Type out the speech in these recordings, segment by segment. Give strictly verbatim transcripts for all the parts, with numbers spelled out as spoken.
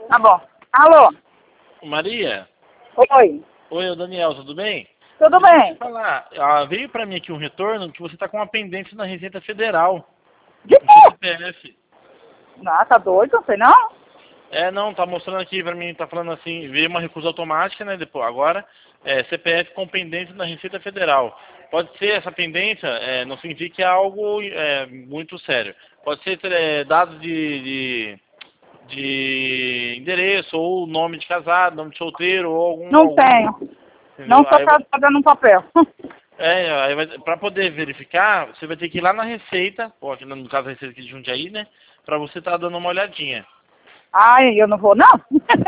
Tá bom. Alô? Maria? Oi. Oi, é o Daniel, tudo bem? Tudo Deixa eu bem? te falar, ah, veio pra mim aqui um retorno que você tá com uma pendência na Receita Federal, De no seu quê? C P F. Não, tá doido? Não sei não. É, não, tá mostrando aqui pra mim, tá falando assim, veio uma recusa automática, né, depois, agora, é, C P F com pendência na Receita Federal. Pode ser essa pendência, é, não significa que é algo é, muito sério. Pode ser é, dados de, de, de endereço, ou nome de casado, nome de solteiro, ou algum... Não algum tenho. Não entendeu? tô Aí, casada no papel. É, aí vai, pra poder verificar, você vai ter que ir lá na Receita, ou aqui no caso a Receita aqui de Jundiaí, né? Pra você estar dando uma olhadinha. Ai, eu não vou não.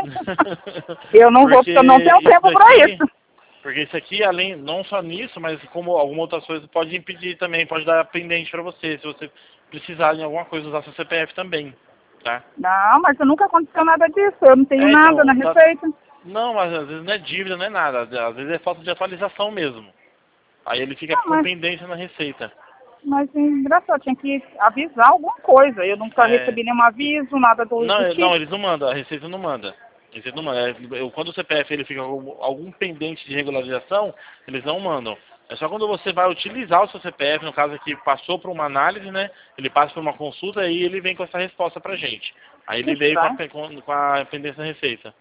Eu não vou porque Porque eu não tenho isso tempo pra daqui, isso. porque isso aqui, além, não só nisso, mas como algumas outras coisas, pode impedir também, pode dar pendente pra você, se você precisar em alguma coisa usar seu C P F também, tá? Não, mas nunca aconteceu nada disso. Eu não tenho É, nada na então, tá, receita. não, mas às vezes não é dívida, não é nada, às vezes é falta de atualização mesmo. Aí ele fica Não, com mas, pendência na Receita. mas engraçado, tinha que avisar alguma coisa. Eu nunca É, recebi nenhum aviso, nada do, Não, do é- não, tipo. eles não mandam, a Receita não manda. A Receita não manda. É, eu- quando o C P F ele fica com algum pendente de regularização, eles não mandam. É só quando você vai utilizar o seu C P F, no caso aqui passou por uma análise, né? Ele passa por uma consulta e ele vem com essa resposta pra gente. Aí ele Que veio com a, estranho. pe- com, com a pendência da Receita.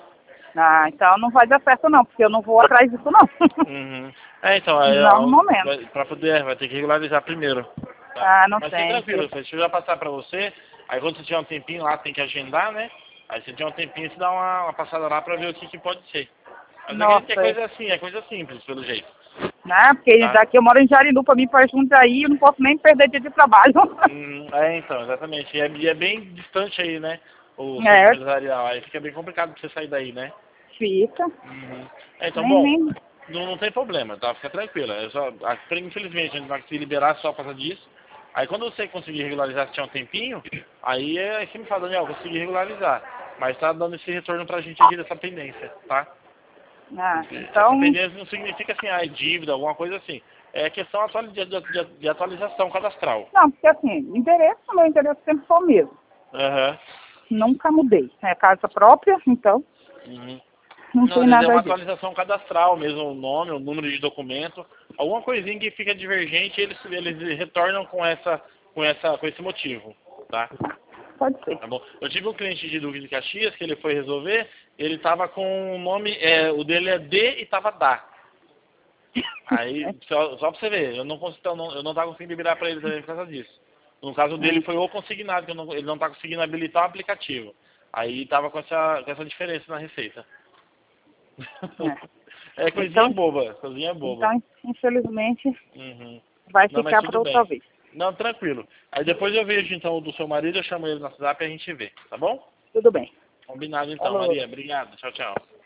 Ah, então não vai dar certo não, porque eu não vou atrás disso não. Uhum. É, então, aí, Não ó, no momento. vai- pra poder, vai ter que regularizar primeiro. Tá? Ah, não Mas fique tem. tranquilo, deixa eu já passar pra você. Aí quando você tiver um tempinho lá, tem que agendar, né? Aí você tiver um tempinho, você dá uma, uma passada lá pra ver o que, que pode ser. Mas acredito que é Nossa, coisa assim, é coisa simples, pelo jeito. né? Porque Tá? daqui eu moro em Jaridu, pra mim para Jundiaí, eu não posso nem perder dia de trabalho. Hum, é, então, exatamente. E é, e é bem distante aí, né? O centro É, empresarial. Aí fica bem complicado pra você sair daí, né? fica. Uhum. É, então, Nem, bom, nem. não, não tem problema, tá? Fica tranquila. É só, a- infelizmente, a gente vai se liberar só por causa disso. Aí quando você conseguir regularizar, se tiver um tempinho, aí é aí você me fala, Daniel, consegui regularizar. Mas tá dando esse retorno pra gente aqui dessa pendência, tá? Ah, Essa então, pendência não significa assim, ah, é dívida, alguma coisa assim. É questão atuali- de, de, de atualização cadastral. não, porque assim, endereço, meu endereço sempre foi o mesmo. Aham. Nunca mudei. É casa própria, então Uhum. não Não, tem às vezes é nada uma disso. atualização cadastral mesmo, o nome, o número de documento, alguma coisinha que fica divergente, eles, eles retornam com essa, com essa, com esse motivo, tá? Pode ser. Tá bom? Eu tive um cliente de Duque de Caxias que ele foi resolver, ele tava com o nome, é, o dele é D e tava DA. Aí, só, só pra você ver, eu não consigo, eu não, eu não tava conseguindo liberar pra ele também por causa disso. No caso dele Hum, foi o consignado, que eu não- ele não tá conseguindo habilitar o aplicativo. Aí tava com essa, com essa diferença na receita. é. É coisinha Então, boba, coisinha boba. então, infelizmente, Uhum. vai Não, mas ficar para tudo outra bem. vez. Não, tranquilo. Aí depois eu vejo então o do seu marido, eu chamo ele no WhatsApp e a gente vê, tá bom? Tudo bem. Combinado então, Falou. Maria. Obrigado. Tchau, tchau.